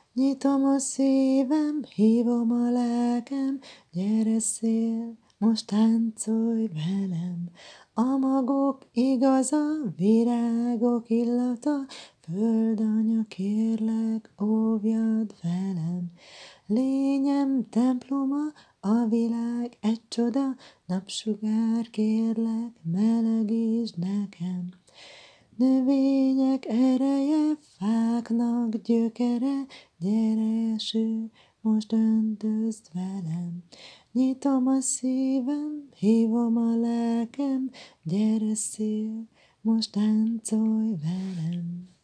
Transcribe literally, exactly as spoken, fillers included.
Nyitom a szívem, hívom a lelkem, gyere szél, most táncolj velem. A magok igaza, virágok illata, Földanya, kérlek, óvjad velem. Lényem temploma, a világ egy csoda, napsugár, kérlek, melegítsd nekem. Növények ereje, fáknak gyökere, gyere eső, most öntözd velem. Nyitom a szívem, hívom a lelkem, gyere szél, most táncolj velem.